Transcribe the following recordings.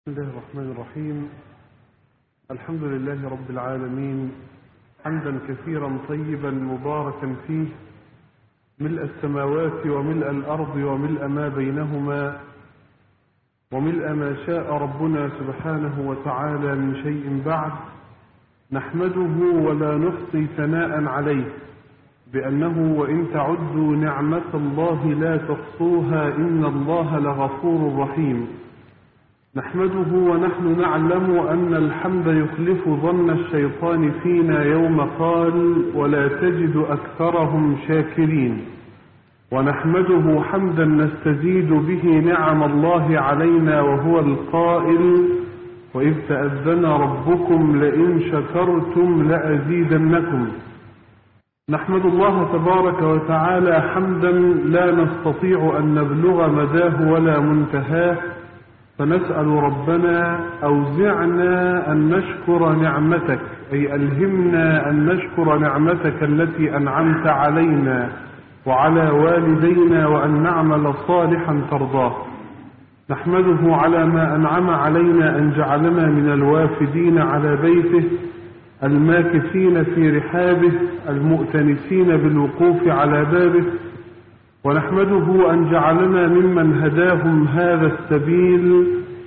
بسم الله الرحمن الرحيم. الحمد لله رب العالمين، حمدا كثيرا طيبا مباركا فيه، ملء السماوات وملء الأرض وملء ما بينهما وملء ما شاء ربنا سبحانه وتعالى من شيء بعد. نحمده ولا نحصي ثناء عليه بأنه وإن تعدوا نعمة الله لا تحصوها إن الله لغفور رحيم. نحمده ونحن نعلم أن الحمد يخلف ظن الشيطان فينا يوم قال ولا تجد أكثرهم شاكرين. ونحمده حمدا نستزيد به نعم الله علينا وهو القائل وإذ تأذن ربكم لئن شكرتم لأزيدنكم. نحمد الله تبارك وتعالى حمدا لا نستطيع أن نبلغ مداه ولا منتهاه، فنسأل ربنا أوزعنا أن نشكر نعمتك، أي ألهمنا أن نشكر نعمتك التي أنعمت علينا وعلى والدينا وأن نعمل صالحا ترضاه. نحمده على ما أنعم علينا أن جعلنا من الوافدين على بيته، الماكثين في رحابه، المؤتنسين بالوقوف على بابه. ونحمده أن جعلنا ممن هداهم هذا السبيل،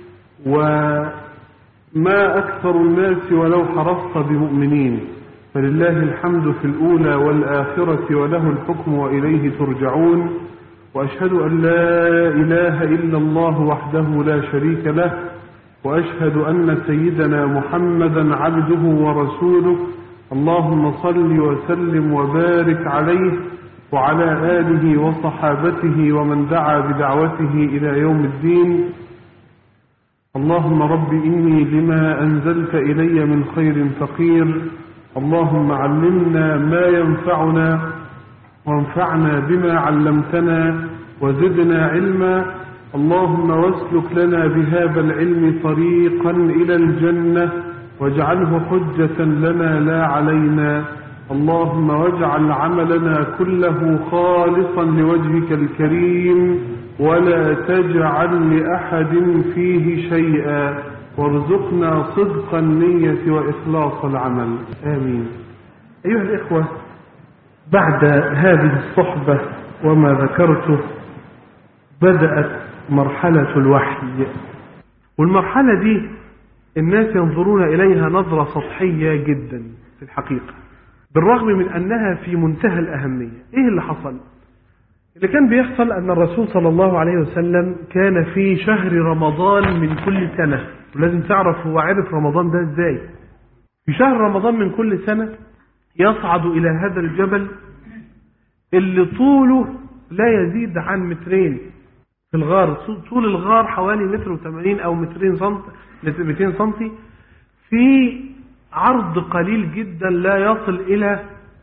وما أكثر الناس ولو حرصت بمؤمنين، فلله الحمد في الأولى والآخرة وله الحكم وإليه ترجعون. وأشهد أن لا إله إلا الله وحده لا شريك له، وأشهد أن سيدنا محمدا عبده ورسوله. اللهم صل وسلم وبارك عليه وعلى آله وصحابته ومن دعا بدعوته إلى يوم الدين. اللهم رب إني لما أنزلت إلي من خير فقير. اللهم علمنا ما ينفعنا وانفعنا بما علمتنا وزدنا علما. اللهم واسلك لنا بهذا العلم طريقا إلى الجنة واجعله حجة لنا لا علينا. اللهم واجعل عملنا كله خالصا لوجهك الكريم ولا تجعل لأحد فيه شيئا، وارزقنا صدق النية وإخلاص العمل، آمين. أيها الإخوة، بعد هذه الصحبة وما ذكرته بدأت مرحلة الوحي، والمرحلة دي الناس ينظرون إليها نظرة سطحية جدا في الحقيقة، بالرغم من أنها في منتهى الأهمية. إيه اللي حصل؟ اللي كان بيحصل أن الرسول صلى الله عليه وسلم كان في شهر رمضان من كل سنة، ولازم تعرف هو عرف رمضان ده إزاي. في شهر رمضان من كل سنة يصعد إلى هذا الجبل اللي طوله لا يزيد عن 2 متر في الغار. طول الغار حوالي 1.80 أو 200 سنتي، في عرض قليل جدا لا يصل إلى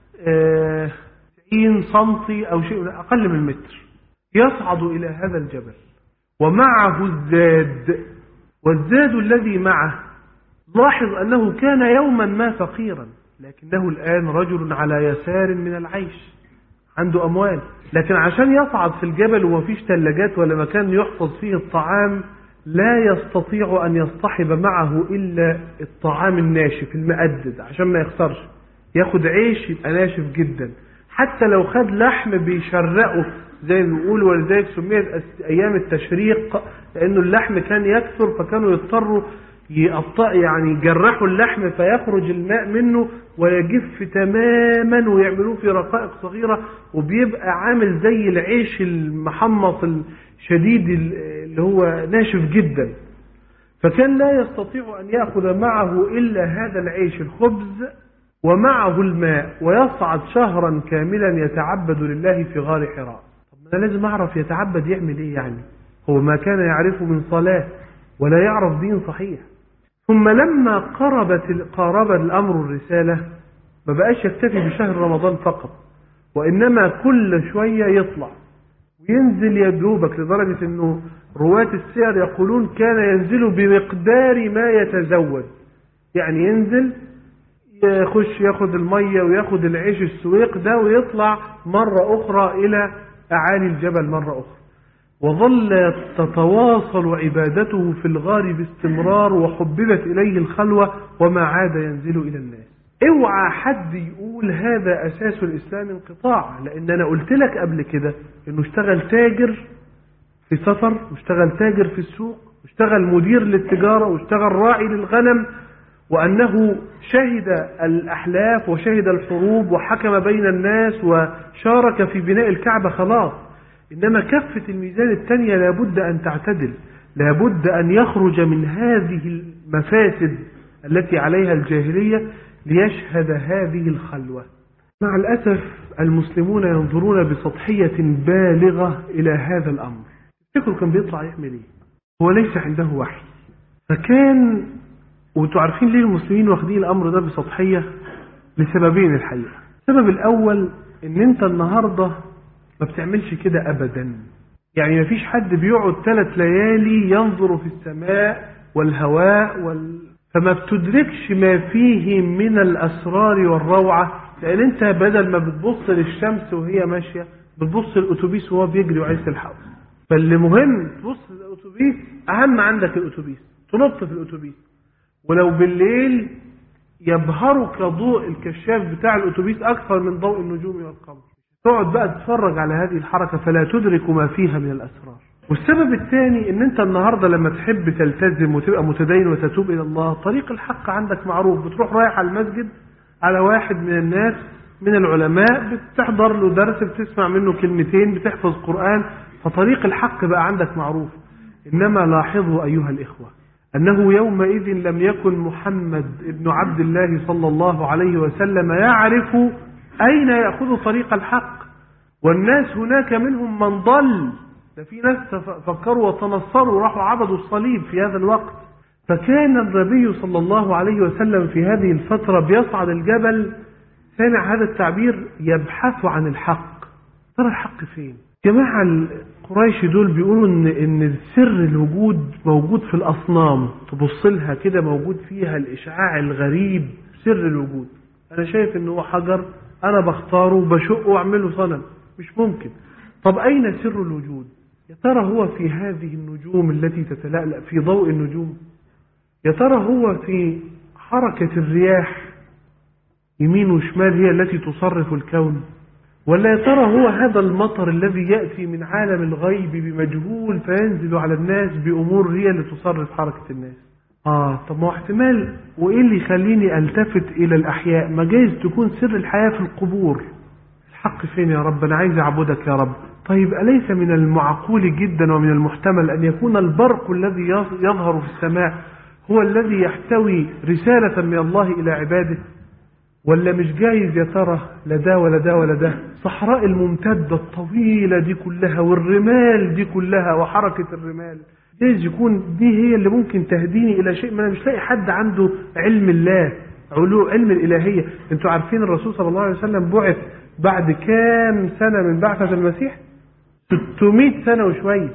90 سنتي أو شيء أقل من 1 متر. يصعد إلى هذا الجبل ومعه الزاد، والزاد الذي معه لاحظ أنه كان يوما ما فقيرا، لكنه الآن رجل على يسار من العيش، عنده أموال، لكن عشان يصعد في الجبل وما فيش ثلاجات ولا مكان يحفظ فيه الطعام لا يستطيع أن يصطحب معه إلا الطعام الناشف المقدد عشان ما يخسرش. ياخد عيش يبقى ناشف جدا، حتى لو خد لحم بيشرقه زي ما بيقولوا، ولذلك سميت أيام التشريق لأنه اللحم كان يكثر، فكانوا يضطروا يجرحوا اللحم فيخرج الماء منه ويجف تماما ويعملوه في رقائق صغيرة، وبيبقى عامل زي العيش المحمص الشديد اللي هو ناشف جدا. فكان لا يستطيع أن يأخذ معه إلا هذا العيش الخبز ومعه الماء، ويصعد شهرا كاملا يتعبد لله في غار حراء. طب أنا لازم أعرف يتعبد يعمل إيه يعني؟ هو ما كان يعرفه من صلاة ولا يعرف دين صحيح. ثم لما قارب الأمر الرسالة ما بقاش يكتفي بشهر رمضان فقط، وإنما كل شوية يطلع وينزل يدوبك، لدرجة أنه رواة السير يقولون كان ينزل بمقدار ما يتزود، يعني ينزل يخش ياخد المية وياخد العيش السويق ده ويطلع مرة أخرى إلى أعالي الجبل مرة أخرى. وظل تتواصل عبادته في الغار باستمرار، وحببت إليه الخلوة وما عاد ينزل إلى الناس. اوعى حد يقول هذا أساس الإسلام انقطاع، لأن أنا قلت لك قبل كده إنه اشتغل تاجر في سفر، واشتغل تاجر في السوق، واشتغل مدير للتجارة، واشتغل راعي للغنم، وأنه شهد الأحلاف وشهد الحروب وحكم بين الناس وشارك في بناء الكعبة خلاص. إنما كفة الميزان الثانية لابد أن تعتدل، لابد أن يخرج من هذه المفاسد التي عليها الجاهلية ليشهد هذه الخلوة. مع الأسف المسلمون ينظرون بسطحية بالغة إلى هذا الأمر. تفتكروا كان بيطلع يعمل إيه؟ هو ليس عنده وحي، فكان، وانتوا عارفين ليه المسلمين واخدين الأمر ده بسطحية؟ لسببين الحقيقة. السبب الأول إن أنت النهاردة ما بتعملش كده أبدا. يعني ما فيش حد بيقعد 3 ليالي ينظر في السماء والهواء فما بتدركش ما فيه من الأسرار والروعة، لأن أنت بدل ما بتبص للشمس وهي ماشية بتبص للأتوبيس وهو بيجري وعايز تلحقه. فاللي مهم تبص للأتوبيس، أهم عندك الأتوبيس، تنط في الأتوبيس. ولو بالليل يبهرك ضوء الكشاف بتاع الأتوبيس أكثر من ضوء النجوم والقمر، تقعد بقى تتفرج على هذه الحركة فلا تدرك ما فيها من الأسرار. والسبب الثاني ان انت النهاردة لما تحب تلتزم وتبقى متدين وتتوب الى الله، طريق الحق عندك معروف. بتروح رايح على المسجد على واحد من الناس من العلماء، بتحضر له درس، بتسمع منه كلمتين، بتحفظ قرآن، فطريق الحق بقى عندك معروف. انما لاحظوا ايها الاخوة انه يومئذ لم يكن محمد ابن عبد الله صلى الله عليه وسلم يعرف اين يأخذ طريق الحق، والناس هناك منهم من ضل. ده في ناس فكروا وتنصروا راحوا عبدوا الصليب في هذا الوقت. فكان النبي صلى الله عليه وسلم في هذه الفترة بيصعد الجبل، سامع هذا التعبير، يبحث عن الحق. ترى الحق فين؟ جماعة القريش دول بيقولوا ان سر الوجود موجود في الأصنام، تبص لها كده موجود فيها الإشعاع الغريب، سر الوجود. أنا شايف انه هو حجر، أنا بختاره وبشقه وأعمله صنم، مش ممكن. طب أين سر الوجود؟ يا ترى هو في هذه النجوم التي تتلألأ في ضوء النجوم؟ يا ترى هو في حركة الرياح يمين وشمال هي التي تصرف الكون؟ ولا يا ترى هو هذا المطر الذي يأتي من عالم الغيب بمجهول فينزل على الناس بأمور هي اللي تصرف حركة الناس؟ طب ما هو احتمال. وإيه اللي يخليني ألتفت إلى الأحياء؟ ما جايز تكون سر الحياة في القبور. الحق فين يا رب؟ أنا عايز أعبدك يا رب. طيب أليس من المعقول جدا ومن المحتمل أن يكون البرق الذي يظهر في السماء هو الذي يحتوي رسالة من الله إلى عباده؟ ولا مش جايز يا ترى لا ده ولا ده ولا ده؟ صحراء الممتدة الطويلة دي كلها والرمال دي كلها وحركة الرمال، جايز يكون دي هي اللي ممكن تهديني إلى شيء. ما أنا مش لاقي حد عنده علم الله، علم الإلهية. انتوا عارفين الرسول صلى الله عليه وسلم بعث بعد كام سنة من بعثة المسيح؟ 600 سنة وشوية.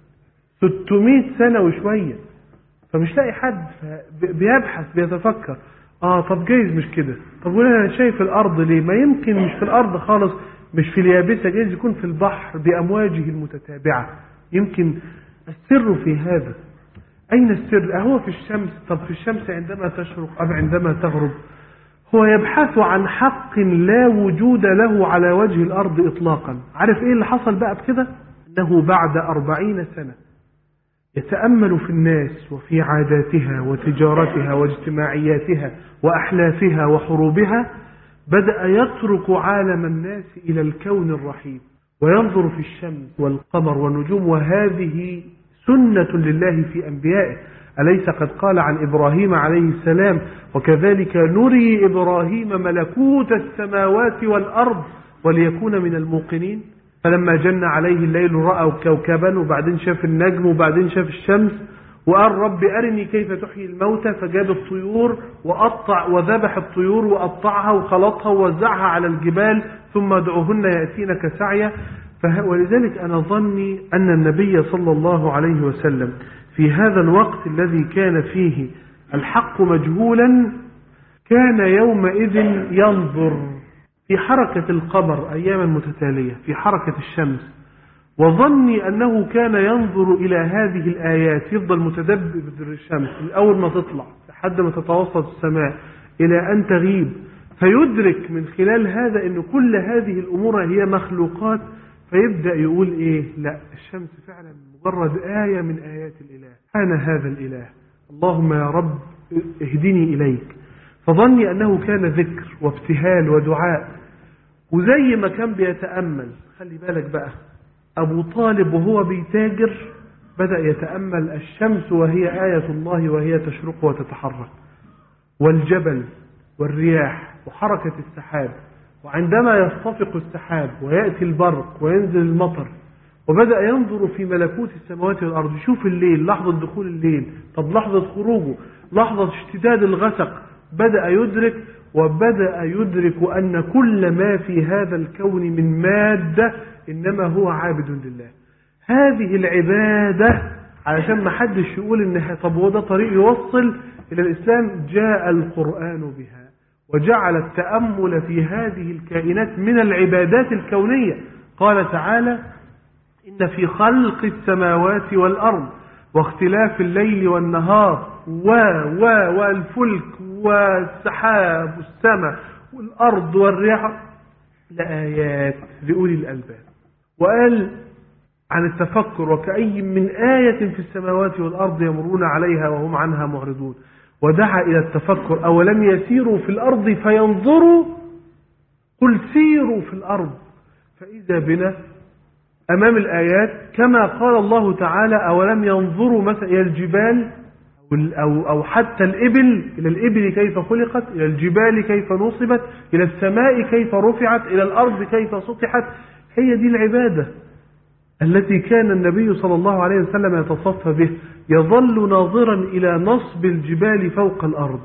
600 سنة وشوية. فمش لاقي حد، بيبحث بيتفكر. طب جايز مش كده. طب وانا انا شايف الارض ليه؟ ما يمكن مش في الارض خالص، مش في اليابسة، جايز يكون في البحر بامواجه المتتابعة. يمكن السر في هذا. اين السر؟ اهو في الشمس. طب في الشمس عندما تشرق ام عندما تغرب؟ هو يبحث عن حق لا وجود له على وجه الارض اطلاقا. عارف ايه اللي حصل بقى بكده؟ انه بعد 40 سنة يتأمل في الناس وفي عاداتها وتجارتها واجتماعياتها وأحلافها وحروبها، بدأ يترك عالم الناس إلى الكون الرحيم وينظر في الشمس والقمر والنجوم. وهذه سنة لله في أنبيائه. أليس قد قال عن إبراهيم عليه السلام: وكذلك نري إبراهيم ملكوت السماوات والأرض وليكون من الموقنين. فلما جن عليه الليل رأى كوكبا، وبعدين شاف النجم، وبعدين شاف الشمس، وقال: رب أرني كيف تحيي الموتى. فجاب الطيور وذبح الطيور وقطعها وخلطها ووزعها على الجبال، ثم ادعوهن يأتينك سعيا. ولذلك أنا ظني أن النبي صلى الله عليه وسلم في هذا الوقت الذي كان فيه الحق مجهولا كان يومئذ ينظر في حركة القمر أياما متتالية، في حركة الشمس، وظني أنه كان ينظر إلى هذه الآيات، يفضل متدبر الشمس من أول ما تطلع لحد ما تتوسط السماء إلى أن تغيب، فيدرك من خلال هذا أن كل هذه الأمور هي مخلوقات، فيبدأ يقول إيه؟ لا، الشمس فعلا مجرد آية من آيات الإله، أنا هذا الإله، اللهم يا رب اهدني إليك. فظني أنه كان ذكر وابتهال ودعاء. وزي ما كان بيتأمل، خلي بالك بقى، أبو طالب وهو بيتاجر بدأ يتأمل الشمس وهي آية الله وهي تشرق وتتحرك، والجبل والرياح وحركة السحاب، وعندما يصطفق السحاب ويأتي البرق وينزل المطر، وبدأ ينظر في ملكوت السماوات والأرض، يشوف الليل، لحظة دخول الليل، طب لحظة خروجه، لحظة اشتداد الغسق، بدأ يدرك، وبدأ يدرك أن كل ما في هذا الكون من مادة إنما هو عابد لله. هذه العبادة علشان ما حدش يقول إنها طب هو ده طريق يوصل إلى الإسلام، جاء القرآن بها وجعل التأمل في هذه الكائنات من العبادات الكونية. قال تعالى: إن في خلق السماوات والأرض واختلاف الليل والنهار والفلك والسحاب والسماء والأرض والرياح لآيات لأولي الألباب. وقال عن التفكر: وكأي من آية في السماوات والأرض يمرون عليها وهم عنها معرضون. ودعا إلى التفكر: أولم يسيروا في الأرض فينظروا، قل سيروا في الأرض فإذا بنا أمام الآيات، كما قال الله تعالى: أولم ينظروا مثلا إلى الجبال أو حتى الإبل، إلى الإبل كيف خلقت، إلى الجبال كيف نصبت، إلى السماء كيف رفعت، إلى الأرض كيف سطحت. هي دي العبادة التي كان النبي صلى الله عليه وسلم يتصفى به، يظل ناظرا إلى نصب الجبال فوق الأرض.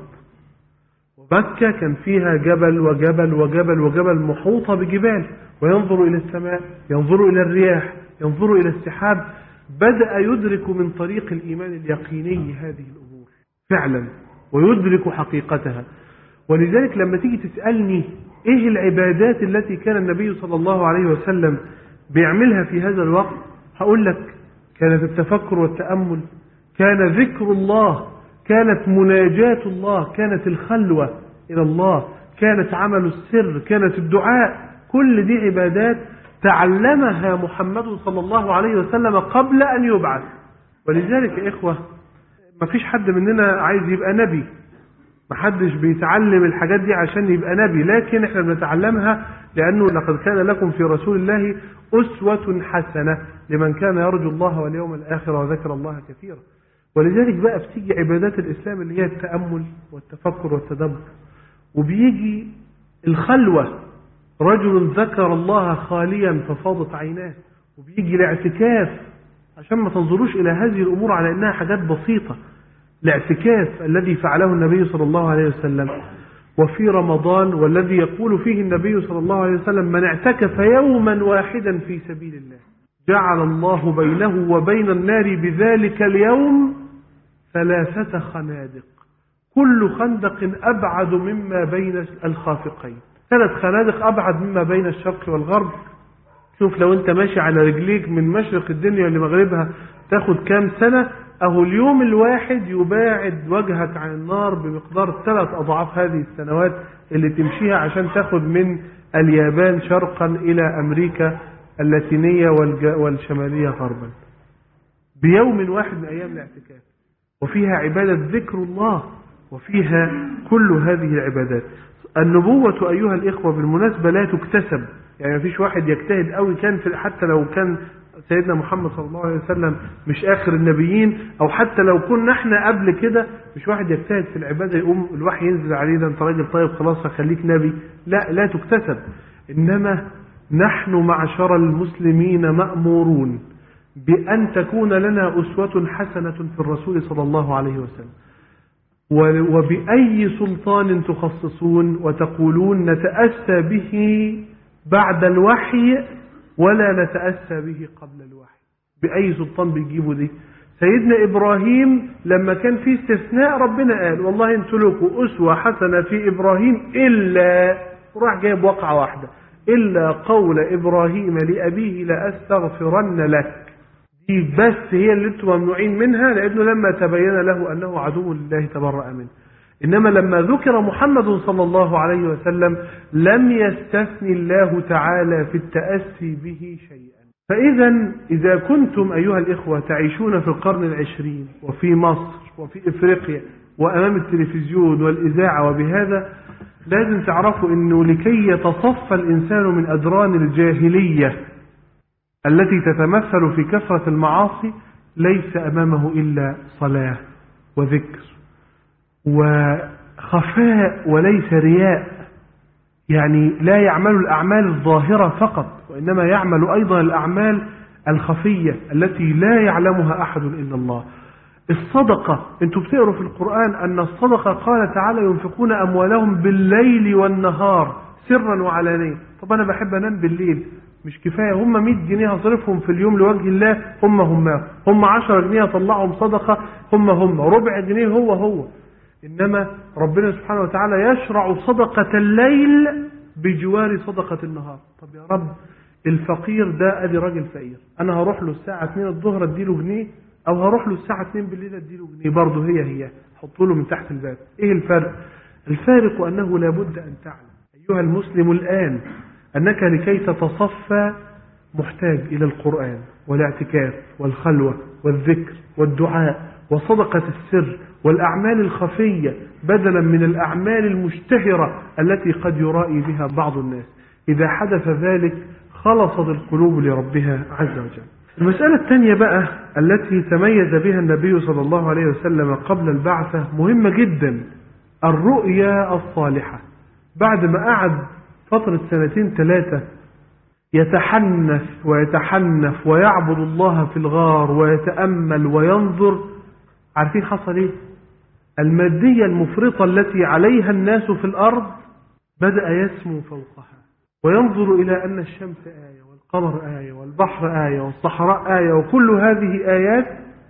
ومكة كان فيها جبل وجبل وجبل وجبل محوطة بجبال، وينظر إلى السماء، ينظر إلى الرياح، ينظر إلى السحاب. بدأ يدرك من طريق الإيمان اليقيني هذه الأمور فعلا، ويدرك حقيقتها. ولذلك لما تيجي تسألني إيه العبادات التي كان النبي صلى الله عليه وسلم بيعملها في هذا الوقت، هقول لك: كانت التفكر والتأمل، كان ذكر الله، كانت مناجاة الله، كانت الخلوة إلى الله، كانت عمل السر، كانت الدعاء. كل دي عبادات تعلمها محمد صلى الله عليه وسلم قبل أن يبعث. ولذلك يا إخوة، ما فيش حد مننا عايز يبقى نبي، ما حدش بيتعلم الحاجات دي عشان يبقى نبي، لكن احنا بنتعلمها لأنه لقد كان لكم في رسول الله أسوة حسنة لمن كان يرجو الله واليوم الآخر وذكر الله كثيرا. ولذلك بقى بتيجي عبادات الإسلام اللي هي التأمل والتفكر والتدبر، وبيجي الخلوة، رجل ذكر الله خاليا ففاضت عيناه، وبيجي الاعتكاف عشان ما تنظروش إلى هذه الأمور على أنها حاجات بسيطة. الاعتكاف الذي فعله النبي صلى الله عليه وسلم، وفي رمضان والذي يقول فيه النبي صلى الله عليه وسلم: من اعتكف يوما واحدا في سبيل الله جعل الله بينه وبين النار بذلك اليوم 3 خنادق، كل خندق أبعد مما بين الخافقين. 3 خنادق أبعد مما بين الشرق والغرب. شوف لو أنت ماشي على رجليك من مشرق الدنيا لمغربها تاخد كام سنة، أهو اليوم الواحد يباعد وجهك عن النار بمقدار 3 أضعاف هذه السنوات اللي تمشيها عشان تاخد من اليابان شرقا إلى أمريكا اللاتينية والشمالية غربا، بيوم واحد من أيام الاعتكاف. وفيها عبادة ذكر الله، وفيها كل هذه العبادات. النبوة أيها الإخوة بالمناسبة لا تكتسب، يعني مفيش واحد يجتهد قوي كان حتى لو كان سيدنا محمد صلى الله عليه وسلم مش آخر النبيين، أو حتى لو كنا احنا قبل كده، مش واحد يجتهد في العبادة يقوم الوحي ينزل عليه ده انت راجل طيب خلاص هخليك نبي. لا تكتسب. إنما نحن معشر المسلمين مأمورون بأن تكون لنا أسوة حسنة في الرسول صلى الله عليه وسلم. وبأي سلطان تخصصون وتقولون نتأسى به بعد الوحي ولا نتأسى به قبل الوحي؟ بأي سلطان بيجيبوا دي؟ سيدنا إبراهيم لما كان في استثناء ربنا قال والله انتوا لكم أسوة حسنة في إبراهيم، إلا راح جايب وقعة واحدة، إلا قول إبراهيم لأبيه لأستغفرن لك. دي بس هي اللي انتم ممنوعين منها، لأنه لما تبين له أنه عدو لله تبرأ منه. إنما لما ذكر محمد صلى الله عليه وسلم لم يستثني الله تعالى في التأسي به شيئا. فإذا إذا كنتم أيها الإخوة تعيشون في القرن العشرين وفي مصر وفي إفريقيا وأمام التلفزيون والإذاعة وبهذا، لازم تعرفوا أنه لكي يتصفى الإنسان من أدران الجاهلية التي تتمثل في كثرة المعاصي ليس أمامه إلا صلاة وذكر وخفاء وليس رياء. يعني لا يعمل الأعمال الظاهرة فقط، وإنما يعمل أيضا الأعمال الخفية التي لا يعلمها أحد إلا الله. الصدقة، انتوا بتقروا في القرآن أن الصدقة قال تعالى ينفقون أموالهم بالليل والنهار سرا وعلانية. طب أنا بحب أنام بالليل، مش كفاية هم 100 جنيه هصرفهم في اليوم لوجه الله، هم 10 جنيه هطلعهم صدقة، هم ربع جنيه هو. إنما ربنا سبحانه وتعالى يشرع صدقة الليل بجوار صدقة النهار. طب يا رب الفقير ده أدي راجل فقير، أنا هروح له الساعة 2 الظهر اديله جنيه، أو هروح له الساعة 2 بالليل اديله جنيه، برضه هي حطوا له من تحت الباب. إيه الفرق؟ الفارق أنه لابد أن تعلم أيها المسلم الآن أنك لكي تتصفى محتاج إلى القرآن والاعتكاف والخلوة والذكر والدعاء وصدقة السر والأعمال الخفية بدلا من الأعمال المشتهرة التي قد يرائي بها بعض الناس. إذا حدث ذلك خلصت القلوب لربها عز وجل. المسألة الثانية بقى التي تميز بها النبي صلى الله عليه وسلم قبل البعثة مهمة جدا، الرؤيا الصالحة. بعد ما قعد فترة 2-3 يتحنف ويعبد الله في الغار ويتأمل وينظر، عارفين حصل ايه؟ المادية المفرطة التي عليها الناس في الأرض بدأ يسمو فوقها وينظر إلى أن الشمس آية والقمر آية والبحر آية والصحراء آية وكل هذه آيات،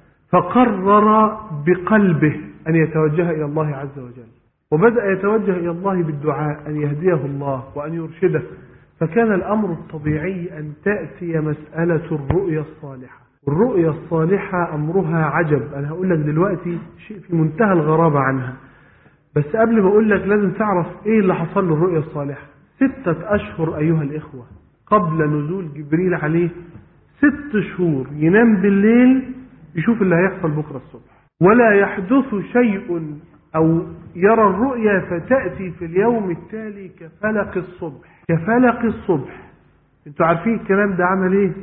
فقرر بقلبه أن يتوجه إلى الله عز وجل، وبدأ يتوجه إلى الله بالدعاء أن يهديه الله وأن يرشده. فكان الأمر الطبيعي أن تأتي مسألة الرؤيا الصالحة. والرؤيا الصالحة أمرها عجب. أنا هقول لك دلوقتي شيء في منتهى الغرابة عنها، بس قبل ما أقول لك لازم تعرف إيه اللي حصل للرؤيا الصالحة. 6 أشهر أيها الإخوة قبل نزول جبريل عليه، 6 شهور ينام بالليل يشوف اللي هيحصل بكرة الصبح، ولا يحدث شيء أو يرى الرؤيا فتأتي في اليوم التالي كفلق الصبح. انتوا عارفين الكلام ده عمل ايه؟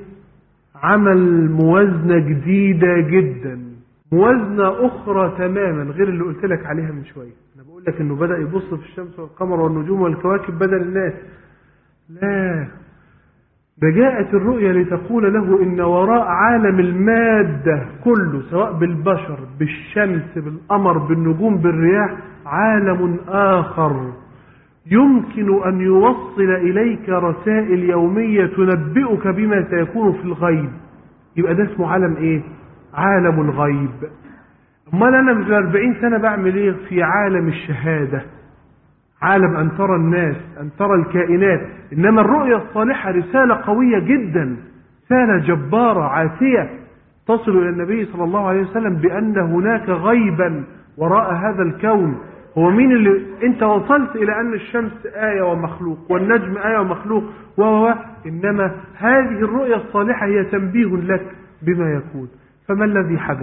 عمل موازنة جديدة جدا، موازنة أخرى تماما غير اللي قلت لك عليها من شوية. أنا بقول لك إنه بدأ يبص في الشمس والقمر والنجوم والكواكب بدل الناس، لا، ده جاءت الرؤيا لتقول له إن وراء عالم المادة كله، سواء بالبشر بالشمس بالقمر بالنجوم بالرياح، عالم آخر يمكن أن يوصل إليك رسائل يومية تنبئك بما سيكون في الغيب. يبقى ده اسمه عالم إيه؟ عالم الغيب. أمال أنا من 40 سنة بعمل إيه في عالم الشهادة؟ عالم أن ترى الناس، أن ترى الكائنات. إنما الرؤيا الصالحة رسالة قوية جدا، رسالة جبارة عاتية تصل إلى النبي صلى الله عليه وسلم بأن هناك غيبا وراء هذا الكون. هو مين اللي انت وصلت الى ان الشمس آية ومخلوق والنجم آية ومخلوق انما هذه الرؤيا الصالحة هي تنبيه لك بما يكون. فما الذي حدث؟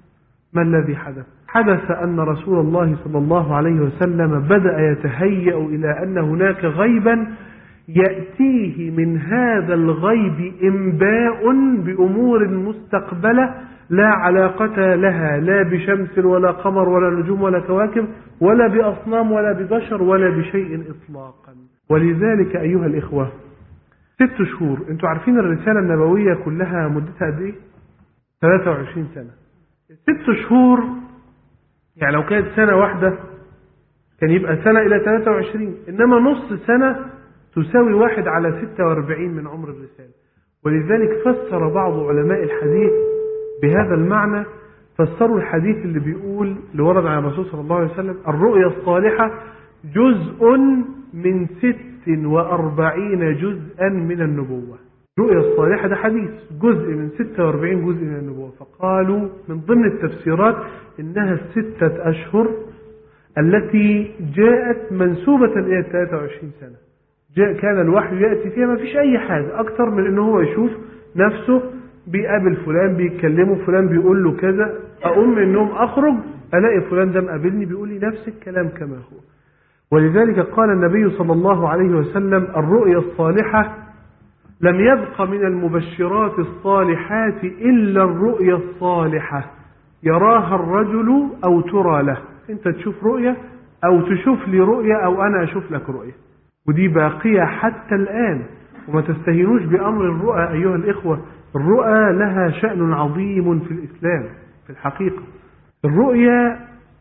حدث أن رسول الله صلى الله عليه وسلم بدأ يتهيأ إلى أن هناك غيبا يأتيه من هذا الغيب إنباء بأمور مستقبلة لا علاقة لها لا بشمس ولا قمر ولا نجوم ولا كواكب ولا بأصنام ولا ببشر ولا بشيء إطلاقا. ولذلك أيها الإخوة 6 شهور، انتوا عارفين الرسالة النبوية كلها مدتها قد ايه؟ 23 سنة. 6 شهور يعني لو كانت سنة واحدة كان يبقى سنة إلى 23، إنما نص سنة تساوي 1/46 من عمر الرسالة. ولذلك فسر بعض علماء الحديث بهذا المعنى، فسروا الحديث اللي بيقول اللي ورد عن الرسول صلى الله عليه وسلم: الرؤيا الصالحة جزء من 46 جزءا من النبوة. الرؤيا الصالحة ده حديث جزء من 46 جزء من النبوة. فقالوا من ضمن التفسيرات إنها 6 أشهر التي جاءت منسوبة إلى 23 سنة. كان الوحي يأتي فيها ما فيش أي حاجة أكتر من إنه هو يشوف نفسه بيقابل فلان، بيتكلمه فلان، بيقول له كذا، أقوم من النوم أخرج ألاقي فلان ده مقابلني بيقول لي نفس الكلام كما هو. ولذلك قال النبي صلى الله عليه وسلم: الرؤيا الصالحة لم يبق من المبشرات الصالحات إلا الرؤيا الصالحة يراها الرجل أو ترى له. أنت تشوف رؤيا أو تشوف لي رؤيا أو أنا أشوف لك رؤيا، ودي باقية حتى الآن. وما تستهينوش بأمر الرؤى أيها الإخوة، الرؤى لها شأن عظيم في الإسلام. في الحقيقة الرؤيا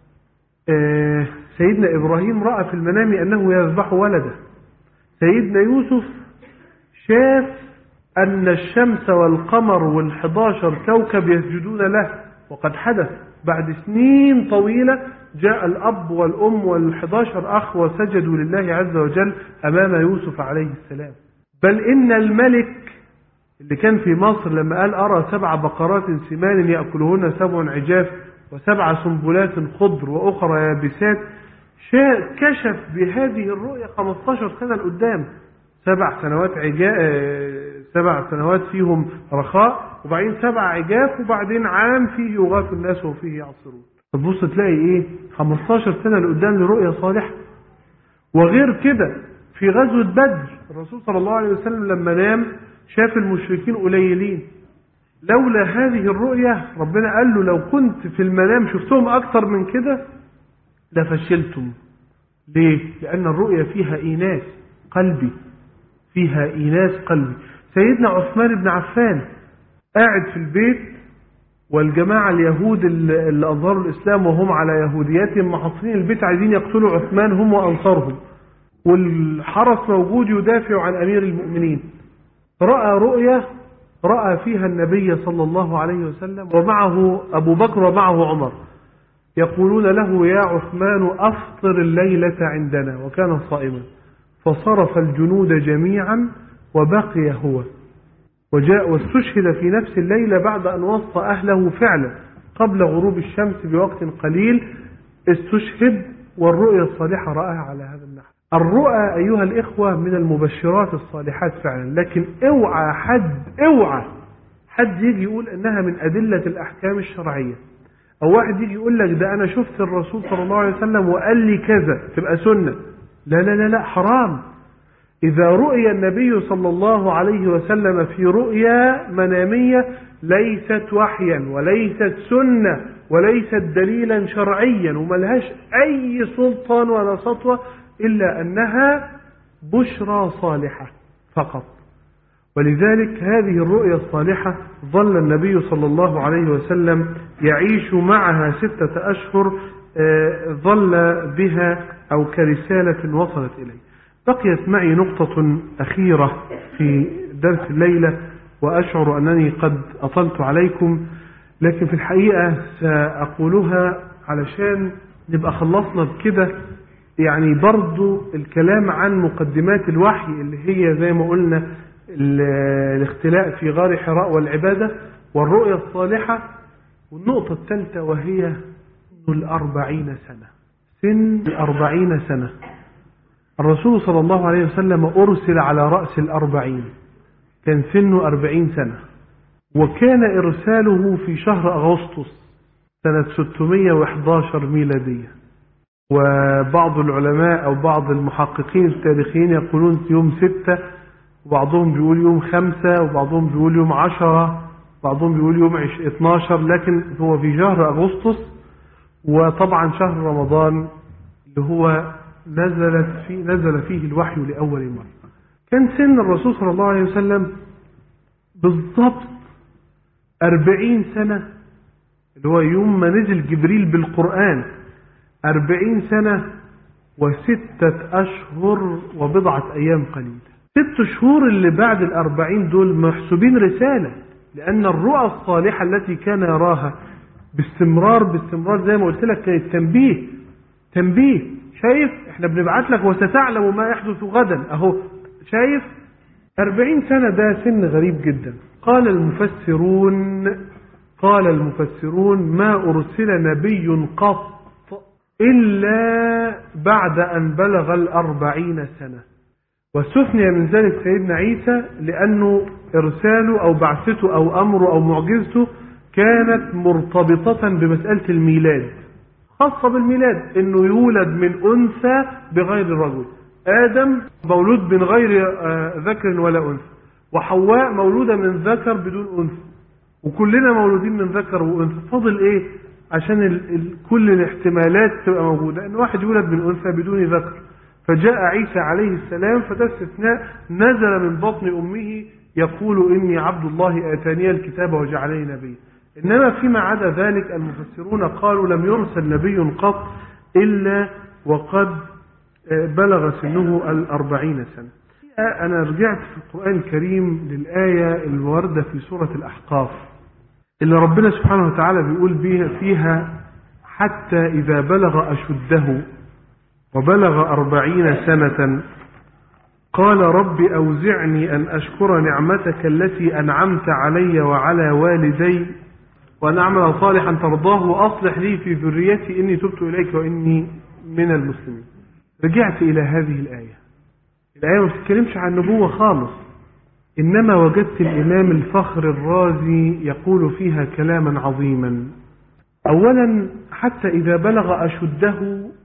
سيدنا إبراهيم رأى في المنام أنه يذبح ولده. سيدنا يوسف شاف أن الشمس والقمر وال11 كوكب يسجدون له، وقد حدث بعد سنين طويلة. جاء الأب والأم وال11 أخ وسجدوا لله عز وجل أمام يوسف عليه السلام. بل إن الملك اللي كان في مصر لما قال: أرى 7 بقرات سمان يأكلهن 7 عجاف و7 سنبلات خضر وأخرى يابسات، كشف بهذه الرؤية 15 سنة لقدام. 7 سنوات فيهم رخاء، وبعدين 7 عجاف، وبعدين عام فيه يغاث الناس وفيه يعصرون. تبص تلاقي ايه 15 سنة لقدام لرؤية صالحة. وغير كده في غزوة بدر الرسول صلى الله عليه وسلم لما نام شاف المشركين قليلين. لولا هذه الرؤية ربنا قال له: لو كنت في المنام شفتهم أكثر من كده لفشلتم. ليه؟ لأن الرؤية فيها إيناس قلبي، فيها إيناس قلبي. سيدنا عثمان بن عفان قاعد في البيت، والجماعة اليهود اللي أظهروا الإسلام وهم على يهودياتهم محاصرين البيت عايزين يقتلوا عثمان هم وأنصارهم، والحرس موجود يدافع عن أمير المؤمنين. رأى رؤية رأى فيها النبي صلى الله عليه وسلم ومعه أبو بكر ومعه عمر يقولون له: يا عثمان أفطر الليلة عندنا، وكان صائما. فصرف الجنود جميعا وبقي هو، وجاء واستشهد في نفس الليلة بعد أن وصى أهله فعلا قبل غروب الشمس بوقت قليل. استشهد والرؤيا الصالحة رأها على هذا النحو. الرؤى أيها الإخوة من المبشرات الصالحات فعلا، لكن اوعى حد يجي يقول أنها من أدلة الأحكام الشرعية، أو واحد يجي يقول لك: ده أنا شفت الرسول صلى الله عليه وسلم وقال لي كذا تبقى سنة. لا لا لا لا، حرام. إذا رؤي النبي صلى الله عليه وسلم في رؤيا منامية ليست وحيا وليست سنة وليست دليلا شرعيا وملهاش أي سلطان ولا سطوة، إلا أنها بشرى صالحة فقط. ولذلك هذه الرؤيا الصالحة ظل النبي صلى الله عليه وسلم يعيش معها 6 أشهر، ظل بها أو كرسالة وصلت إليه. بقيت معي نقطة أخيرة في درس الليلة، وأشعر أنني قد أطلت عليكم، لكن في الحقيقة سأقولها علشان نبقى خلصنا بكده. يعني برضو الكلام عن مقدمات الوحي اللي هي زي ما قلنا الاختلاء في غار حراء والعبادة والرؤيا الصالحة. والنقطة الثالثة وهي سن 40 سنة. سن 40 سنة الرسول صلى الله عليه وسلم أرسل على رأس 40، كان سنه 40 سنة، وكان إرساله في شهر أغسطس سنة 611 ميلادية. وبعض العلماء أو بعض المحققين التاريخيين يقولون يوم 6، وبعضهم بيقول يوم 5، وبعضهم بيقول يوم 10، بعضهم بيقول يوم 12، لكن هو في شهر أغسطس. وطبعا شهر رمضان اللي هو نزل فيه الوحي لأول مرة. كان سن الرسول صلى الله عليه وسلم بالضبط 40 سنة، اللي هو يوم ما نزل جبريل بالقرآن 40 سنة و6 أشهر وبضعة أيام قليلة. 6 شهور اللي بعد 40 دول محسوبين رسالة، لأن الرؤى الصالحة التي كان يراها باستمرار زي ما قلت لك كانت تنبيه شايف احنا بنبعت لك وستعلم ما يحدث غدا اهو. شايف 40 سنة ده سن غريب جدا. قال المفسرون ما أرسل نبي قط إلا بعد أن بلغ 40 سنة، واستثني من ذلك سيدنا عيسى لأنه إرساله أو بعثته أو أمره أو معجزته كانت مرتبطة بمسألة الميلاد، خاصة بالميلاد، إنه يولد من أنثى بغير رجل. آدم مولود من غير ذكر ولا أنثى، وحواء مولودة من ذكر بدون أنثى، وكلنا مولودين من ذكر وأنثى. فاضل إيه عشان كل الاحتمالات تبقى موجودة؟ إن واحد يولد من أنثى بدون ذكر، فجاء عيسى عليه السلام فده استثناء، نزل من بطن أمه يقول إني عبد الله آتاني الكتاب وجعلني نبيا. إنما فيما عدا ذلك المفسرون قالوا لم يرسل نبي قط إلا وقد بلغ سنه 40 سنة. أنا رجعت في القرآن الكريم للآية الواردة في سورة الأحقاف اللي ربنا سبحانه وتعالى بيقول فيها حتى إذا بلغ أشده وبلغ 40 سنة قال رب أوزعني أن أشكر نعمتك التي أنعمت علي وعلى والدي وأن أعمل صالحا ترضاه وأصلح لي في ذريتي إني تبت إليك وإني من المسلمين. رجعت إلى هذه الآية ما بتتكلمش عن نبوة خالص، إنما وجدت الإمام الفخر الرازي يقول فيها كلاما عظيما. أولا حتى إذا بلغ أشده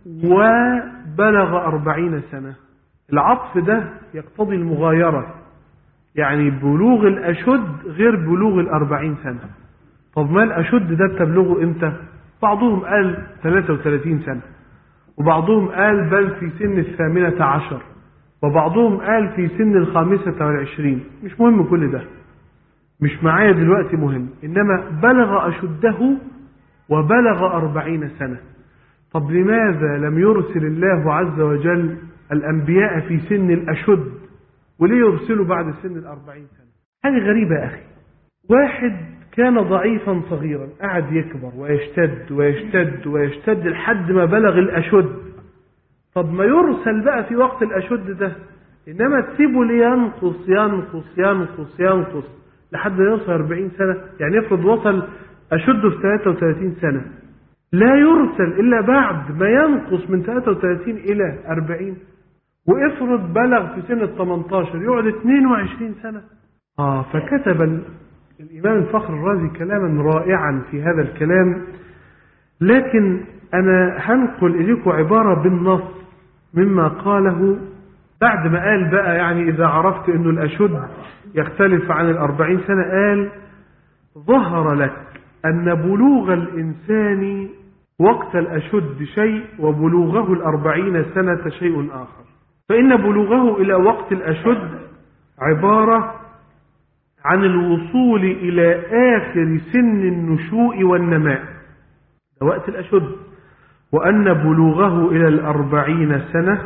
وبلغ 40 سنة، العطف ده يقتضي المغايرة، يعني بلوغ الأشد غير بلوغ 40 سنة. طب ما الأشد ده بتبلغه إمتى؟ بعضهم قال 33 سنة، وبعضهم قال بل في سن 18، وبعضهم قال في سن 25. مش مهم كل ده، مش معايا دلوقتي مهم، إنما بلغ أشده وبلغ 40 سنة. طب لماذا لم يرسل الله عز وجل الأنبياء في سن الأشد وليه يرسلوا بعد سن 40 سنة؟ هذه غريبة يا أخي. واحد كان ضعيفا صغيرا قعد يكبر ويشتد ويشتد ويشتد لحد ما بلغ الأشد. طب ما يرسل بقى في وقت الأشد ده، إنما تسيبه لينقص ينقص ينقص ينقص لحد ما يوصل 40 سنة. يعني يفرض وصل أشده في 33 سنة، لا يرسل إلا بعد ما ينقص من 33 إلى 40. وافرض بلغ في سن 18 يقعد 22 سنة. فكتب الإمام الفخر الرازي كلاما رائعا في هذا الكلام، لكن أنا هنقل إليكم عبارة بالنص مما قاله بعد ما قال بقى، يعني إذا عرفت أنه الأشد يختلف عن 40 سنة، قال ظهر لك أن بلوغ الإنسان وقت الأشد شيء وبلوغه 40 سنة شيء آخر، فإن بلوغه إلى وقت الأشد عبارة عن الوصول إلى آخر سن النشوء والنماء، ده وقت الأشد، وأن بلوغه إلى 40 سنة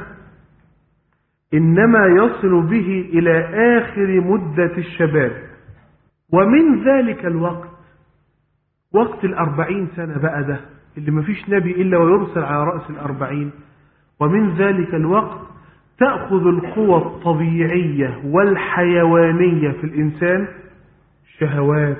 إنما يصل به إلى آخر مدة الشباب. ومن ذلك الوقت، وقت 40 سنة بقى ده اللي مفيش نبي إلا ويرسل على رأس 40، ومن ذلك الوقت تأخذ القوى الطبيعية والحيوانية في الإنسان، الشهوات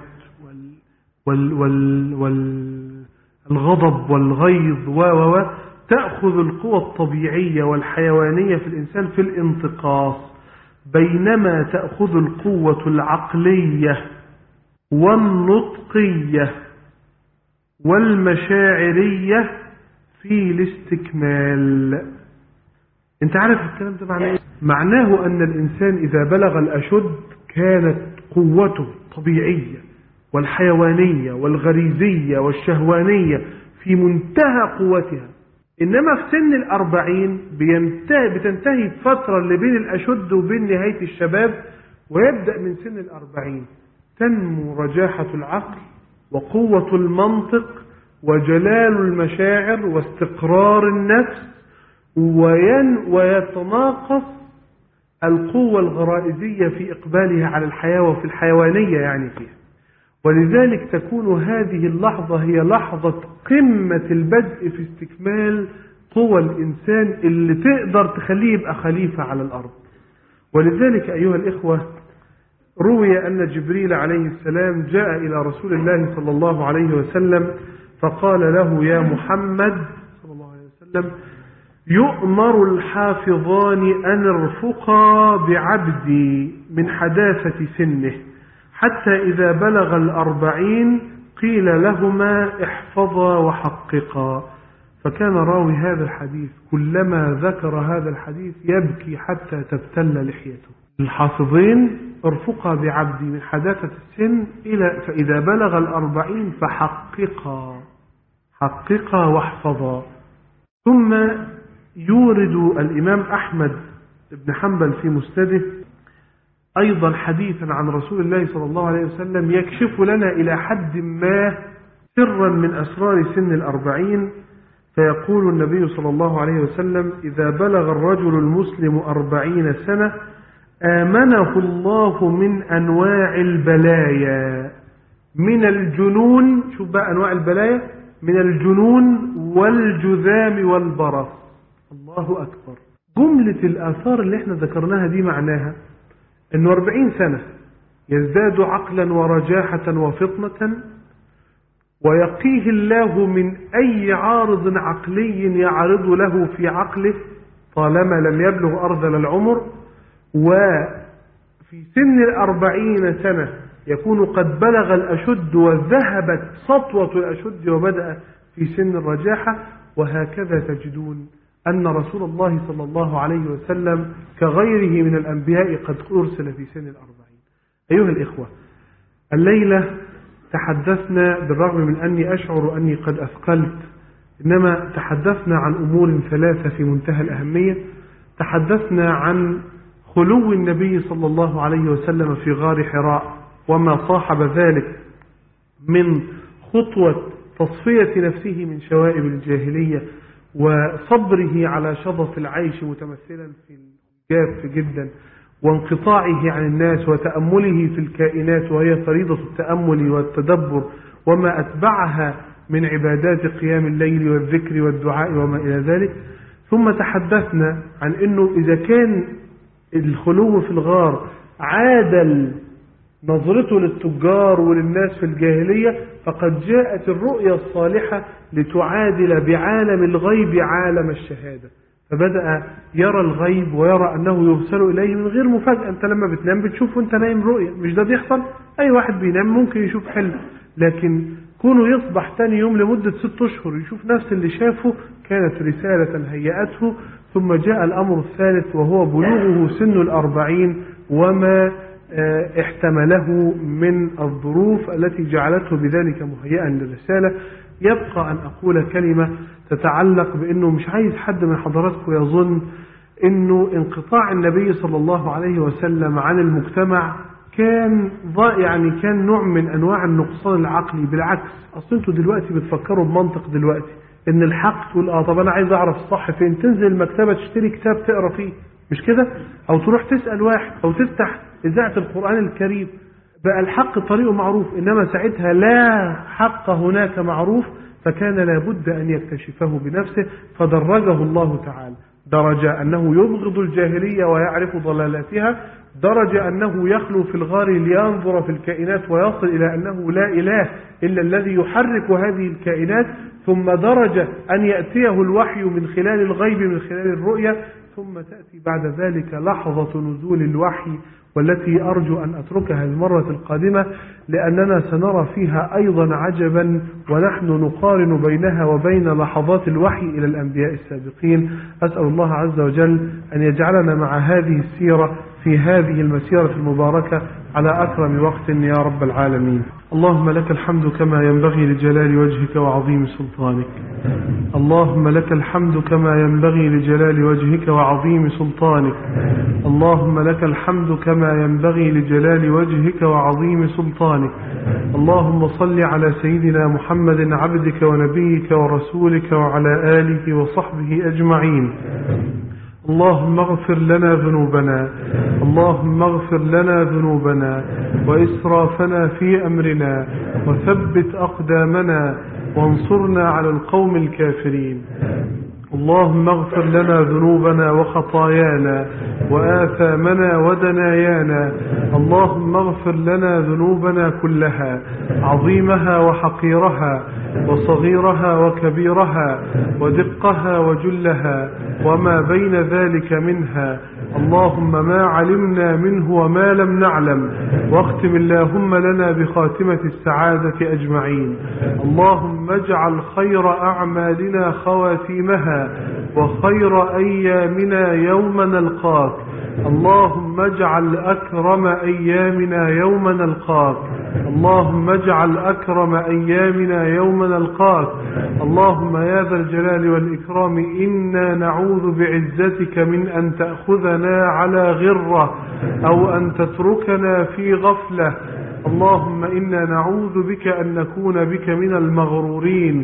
والغضب والغيظ تأخذ القوى الطبيعية والحيوانية في الإنسان في الانتقاص، بينما تأخذ القوة العقلية والنطقية والمشاعرية في الاستكمال. انت عارف الكلام ده معناه ايه؟ معناه ان الانسان اذا بلغ الاشد كانت قوته الطبيعية والحيوانية والغريزية والشهوانية في منتهى قوتها، انما في سن 40 بتنتهي الفترة اللي بين الاشد وبين نهاية الشباب، ويبدأ من سن 40 تنمو رجاحة العقل وقوة المنطق وجلال المشاعر واستقرار النفس، ويتناقص القوة الغرائزية في إقبالها على الحياة وفي الحيوانية يعني فيها. ولذلك تكون هذه اللحظة هي لحظة قمة البدء في استكمال قوى الإنسان اللي تقدر تخليه يبقى خليفة على الأرض. ولذلك أيها الإخوة روي أن جبريل عليه السلام جاء إلى رسول الله صلى الله عليه وسلم فقال له: يا محمد صلى الله عليه وسلم، يؤمر الحافظان أن ارفقا بعبدي من حداثة سنه حتى إذا بلغ 40 قيل لهما احفظا وحققا. فكان راوي هذا الحديث كلما ذكر هذا الحديث يبكي حتى تبتل لحيته. الحافظين ارفقا بعبدي من حداثة السن فإذا بلغ 40 حققا واحفظا. ثم يورد الإمام أحمد بن حنبل في مسنده أيضا حديثا عن رسول الله صلى الله عليه وسلم يكشف لنا إلى حد ما سرا من أسرار سن 40. فيقول النبي صلى الله عليه وسلم: إذا بلغ الرجل المسلم 40 سنة آمنه الله من أنواع البلايا، من الجنون، شوف بقى أنواع البلايا، من الجنون والجذام والبرص. الله أكبر. جملة الآثار اللي احنا ذكرناها دي معناها أنه 40 سنة يزداد عقلا ورجاحة وفطنة، ويقيه الله من أي عارض عقلي يعرض له في عقله طالما لم يبلغ أرذل العمر. وفي سن 40 سنة يكون قد بلغ الأشد وذهبت سطوة الأشد وبدأ في سن الرجاحة. وهكذا تجدون أن رسول الله صلى الله عليه وسلم كغيره من الأنبياء قد أرسل في سن 40. أيها الإخوة، الليلة تحدثنا بالرغم من أني أشعر أني قد أثقلت، إنما تحدثنا عن أمور 3 في منتهى الأهمية. تحدثنا عن خلو النبي صلى الله عليه وسلم في غار حراء وما صاحب ذلك من خطوة تصفية نفسه من شوائب الجاهلية وصبره على شظف العيش متمثلا في الجاف جدا وانقطاعه عن الناس وتأمله في الكائنات، وهي فريضة التأمل والتدبر وما أتبعها من عبادات قيام الليل والذكر والدعاء وما إلى ذلك. ثم تحدثنا عن أنه إذا كان الخلو في الغار عادل نظرته للتجار وللناس في الجاهلية، فقد جاءت الرؤيا الصالحة لتعادل بعالم الغيب عالم الشهادة، فبدأ يرى الغيب ويرى أنه يرسل إليه من غير مفاجأة. أنت لما بتنام بتشوف وانت نايم رؤيا، مش ده بيحصل؟ أي واحد بينام ممكن يشوف حلم، لكن كونه يصبح تاني يوم لمدة 6 أشهر يشوف نفس اللي شافه كانت رسالة هيئته. ثم جاء الأمر الثالث وهو بلوغه سن 40 وما احتمله من الظروف التي جعلته بذلك مهيئا للرسالة. يبقى أن أقول كلمة تتعلق بأنه مش عايز حد من حضراتكم يظن أنه انقطاع النبي صلى الله عليه وسلم عن المجتمع كان نوع من أنواع النقصان العقلي. بالعكس، أصل انتوا دلوقتي بتفكروا بمنطق دلوقتي ان الحق تقول طب انا عايز اعرف الصح فين، تنزل المكتبة تشتري كتاب تقرأ فيه، مش كده؟ او تروح تسأل واحد او تفتح إذاعة القرآن الكريم. بقى الحق طريقه معروف، إنما ساعتها لا حق هناك معروف، فكان لابد أن يكتشفه بنفسه. فدرجه الله تعالى درجة أنه يبغض الجاهلية ويعرف ضلالاتها، درجة أنه يخلو في الغار لينظر في الكائنات ويصل إلى أنه لا إله إلا الذي يحرك هذه الكائنات، ثم درجة أن يأتيه الوحي من خلال الغيب من خلال الرؤية، ثم تأتي بعد ذلك لحظة نزول الوحي، والتي أرجو أن أتركها المرة القادمة لأننا سنرى فيها أيضا عجبا ونحن نقارن بينها وبين لحظات الوحي إلى الأنبياء السابقين. أسأل الله عز وجل أن يجعلنا مع هذه السيرة في هذه المسيرة المباركة على أكرم وقت يا رب العالمين. اللهم لك الحمد كما ينبغي لجلال وجهك وعظيم سلطانك. اللهم لك الحمد كما ينبغي لجلال وجهك وعظيم سلطانك. اللهم لك الحمد كما ينبغي لجلال وجهك وعظيم سلطانك. اللهم صل على سيدنا محمد عبدك ونبيك ورسولك وعلى آله وصحبه أجمعين. اللهم اغفر لنا ذنوبنا، اللهم اغفر لنا ذنوبنا وإسرافنا في أمرنا، وثبت أقدامنا وانصرنا على القوم الكافرين. اللهم اغفر لنا ذنوبنا وخطايانا وآثامنا ودنايانا. اللهم اغفر لنا ذنوبنا كلها، عظيمها وحقيرها وصغيرها وكبيرها ودقها وجلها وما بين ذلك منها. اللهم ما علمنا منه وما لم نعلم، واختم اللهم لنا بخاتمة السعادة أجمعين. اللهم اجعل خير أعمالنا خواتيمها وخير أيامنا يوم نلقاك. اللهم اجعل أكرم أيامنا يوم نلقاك. اللهم اجعل أكرم أيامنا يوم نلقاك. اللهم يا ذا الجلال والإكرام إنا نعوذ بعزتك من أن تأخذنا على غرة أو أن تتركنا في غفلة. اللهم إنا نعوذ بك أن نكون بك من المغرورين.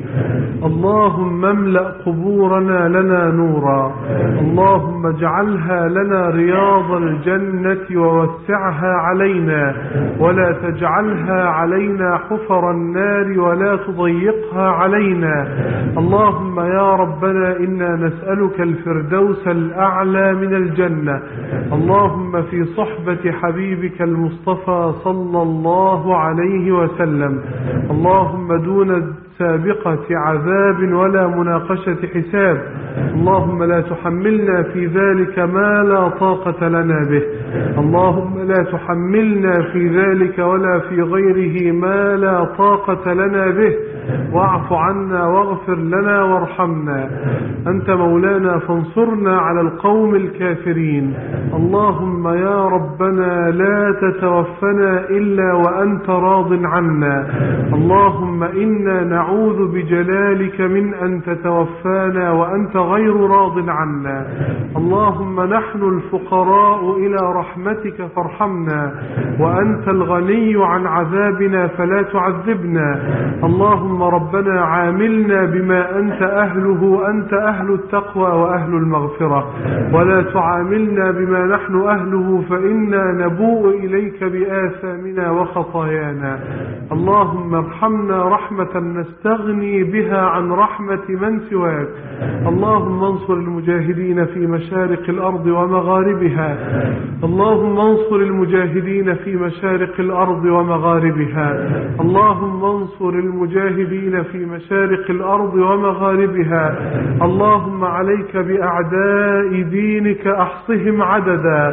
اللهم املأ قبورنا لنا نورا. اللهم اجعلها لنا رياض الجنة ووسعها علينا، ولا تجعلها علينا حفر النار ولا تضيقها علينا. اللهم يا ربنا إنا نسألك الفردوس الأعلى من الجنة. اللهم في صحبة حبيبك المصطفى صلى الله عليه وسلم. اللهم دون سابقة عذاب ولا مناقشة حساب. اللهم لا تحملنا في ذلك ما لا طاقة لنا به. اللهم لا تحملنا في ذلك ولا في غيره ما لا طاقة لنا به. واعف عنا واغفر لنا وارحمنا. أنت مولانا فانصرنا على القوم الكافرين. اللهم يا ربنا لا تتوفنا إلا وأنت راض عنا. اللهم إنا نعوذ بجلالك من أن تتوفانا وأنت غير راض عنا. اللهم نحن الفقراء إلى رحمتك فارحمنا، وأنت الغني عن عذابنا فلا تعذبنا. اللهم ربنا عاملنا بما أنت أهله، أنت أهل التقوى وأهل المغفرة، ولا تعاملنا بما نحن أهله فإنا نبوء إليك بآثامنا وخطايانا. اللهم ارحمنا رحمة نستغني بها عن رحمة من سواك. اللهم انصر المجاهدين في مشارق الأرض ومغاربها. اللهم انصر المجاهدين في مشارق الأرض ومغاربها. اللهم انصر المجاهدين في مشارق الأرض ومغاربها. اللهم عليك بأعداء دينك، أحصهم عددا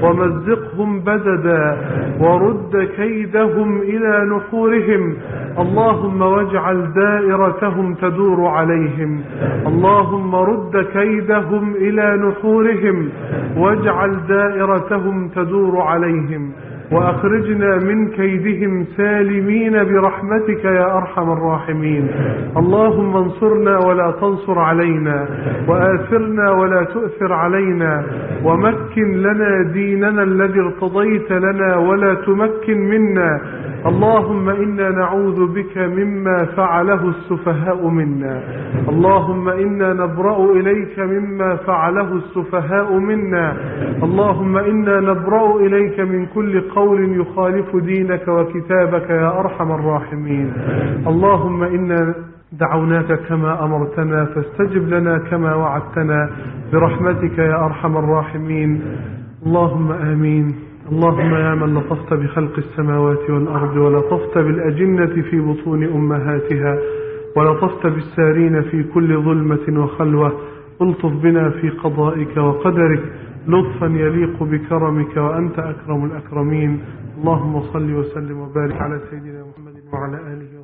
ومزقهم بددا ورد كيدهم إلى نحورهم. اللهم واجعل دائرتهم تدور عليهم. اللهم رد كيدهم إلى نحورهم واجعل دائرتهم تدور عليهم، وأخرجنا من كيدهم سالمين برحمتك يا أرحم الراحمين. اللهم انصرنا ولا تنصر علينا، وآثرنا ولا تؤثر علينا، ومكن لنا ديننا الذي ارتضيت لنا ولا تمكن منا. اللهم إنا نعوذ بك مما فعله السفهاء منا. اللهم إنا نبرأ إليك مما فعله السفهاء منا. اللهم إنا نبرأ إليك من كل قول يخالف دينك وكتابك يا أرحم الراحمين. اللهم إنا دعوناك كما أمرتنا فاستجب لنا كما وعدتنا برحمتك يا أرحم الراحمين. اللهم آمين. اللهم يا من لطفت بخلق السماوات والأرض، ولطفت بالأجنة في بطون أمهاتها، ولطفت بالسارين في كل ظلمة وخلوة، الطف بنا في قضائك وقدرك لطفا يليق بكرمك، وأنت أكرم الأكرمين. اللهم صل وسلم وبارك على سيدنا محمد وعلى آله